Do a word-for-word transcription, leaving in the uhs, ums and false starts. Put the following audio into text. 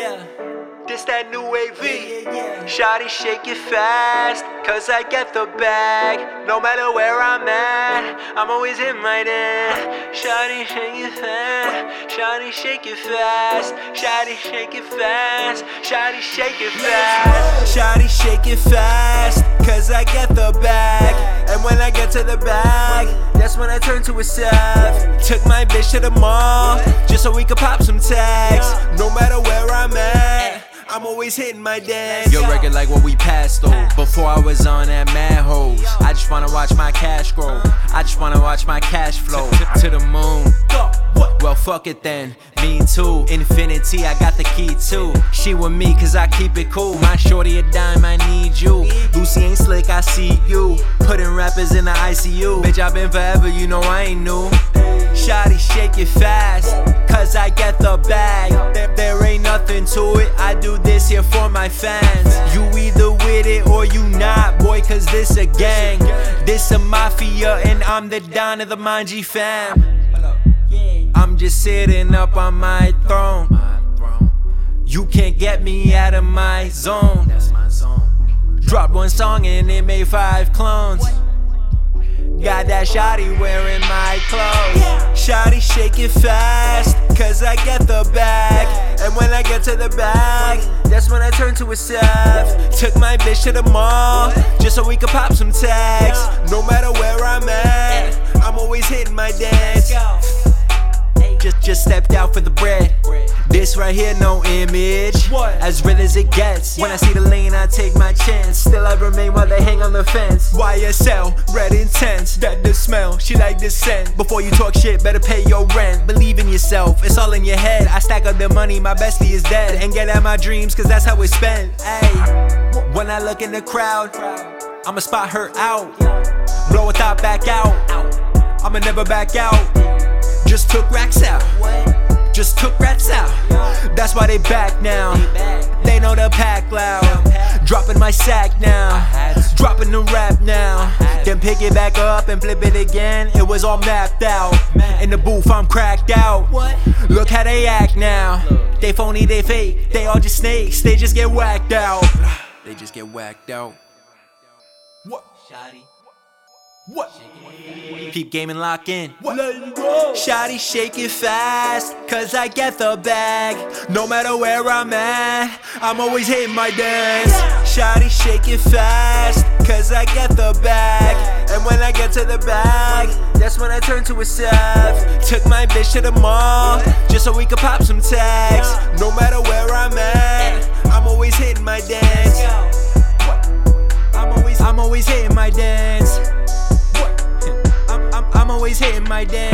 Yeah. This that new A V. Yeah, yeah, yeah. Shawty shake it fast, cause I get the bag. No matter where I'm at, I'm always in my den. Shawty shake it fast, shawty shake it fast, shawty shake it fast, shawty shake it fast. Shawty shake it fast, cause I get the bag. And when I get to the bag, that's when I turn to a Seth. Took my bitch to the mall, just so we could pop some tags. No matter where I'm at, I'm always hitting my dance. Your record like what we passed through. Before I was on that mad hose. I just wanna watch my cash grow. I just wanna watch my cash flow to the moon. Well, fuck it then, me too. Infinity, I got the key too. She with me cause I keep it cool. My shorty a dime, I need you. Lucy ain't slick, I see you. Putting rappers in the I C U. Bitch, I been forever, you know I ain't new. Shawty shake it fast, cause I get the bag. There, there ain't nothing to it, I do this here for my fans. You either with it or you not, boy, cause this a gang. This a mafia and I'm the Don of the Manji fam. I'm just sitting up on my throne. You can't get me out of my zone. Dropped one song and it made five clones. Got that shawty wearing my clothes. Shawty shake it fast, cause I get the bag. And when I get to the bag, that's when I turn to a Seth. Took my bitch to the mall, just so we could pop some tags. No matter where I'm at, I'm always hitting my dance. Just, just stepped out for the bread. This right here, no image. As real as it gets. When I see the lane, I take my chance. Still I remain while they hang on the fence. Y S L, red intense. That the smell, she like the scent. Before you talk shit, better pay your rent. Believe in yourself, it's all in your head. I stack up the money, my bestie is dead. And get at my dreams, cause that's how it's spent. Ay. When I look in the crowd, I'ma spot her out. Blow a thought back out. I'ma never back out. Just took racks out, just took rats out. That's why they back now. They know the pack loud. Dropping my sack now, dropping the rap now. Then pick it back up and flip it again. It was all mapped out. In the booth, I'm cracked out. Look how they act now. They phony, they fake. They all just snakes. They just get whacked out. They just get whacked out. What? Shawty. What? Peep game and lock in. What? Shawty shake it fast, cause I get the bag. No matter where I'm at, I'm always hitting my dance. Shawty shake it fast, cause I get the bag. And when I get to the bag, that's when I turn to a Seth. Took my bitch to the mall, just so we could pop some tags. No matter where I'm at, I'm always hitting my dance. I'm always, I'm always hitting my dance. I'm always hitting my dance.